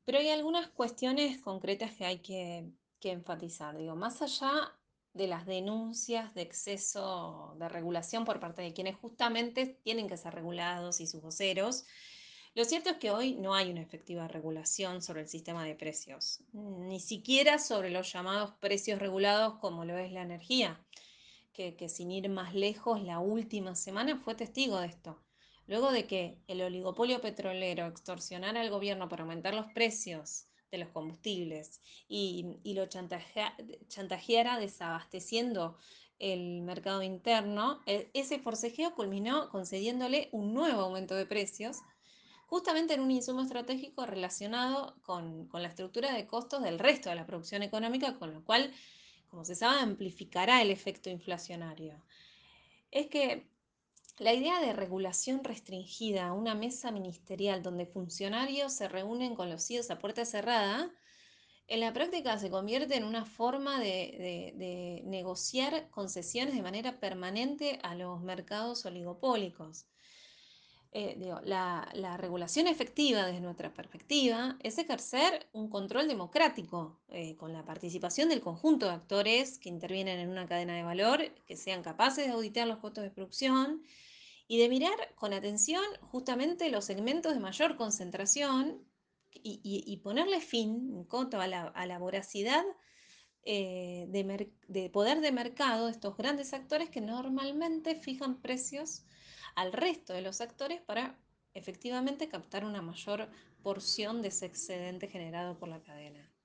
Pero hay algunas cuestiones concretas que hay que enfatizar. Digo, más allá de las denuncias de exceso de regulación por parte de quienes justamente tienen que ser regulados y sus voceros, lo cierto es que hoy no hay una efectiva regulación sobre el sistema de precios, ni siquiera sobre los llamados precios regulados como lo es la energía, que sin ir más lejos, la última semana fue testigo de esto. Luego de que el oligopolio petrolero extorsionara al gobierno para aumentar los precios de los combustibles y lo chantajeara desabasteciendo el mercado interno, ese forcejeo culminó concediéndole un nuevo aumento de precios, justamente en un insumo estratégico relacionado con la estructura de costos del resto de la producción económica, con lo cual, como se sabe, amplificará el efecto inflacionario. Es que la idea de regulación restringida, una mesa ministerial donde funcionarios se reúnen con los CEOs a puerta cerrada, en la práctica se convierte en una forma de negociar concesiones de manera permanente a los mercados oligopólicos. La regulación efectiva desde nuestra perspectiva es ejercer un control democrático con la participación del conjunto de actores que intervienen en una cadena de valor, que sean capaces de auditar los costos de producción y de mirar con atención justamente los segmentos de mayor concentración y ponerle fin en cuanto a la voracidad de poder de mercado de estos grandes actores que normalmente fijan precios al resto de los actores para efectivamente captar una mayor porción de ese excedente generado por la cadena.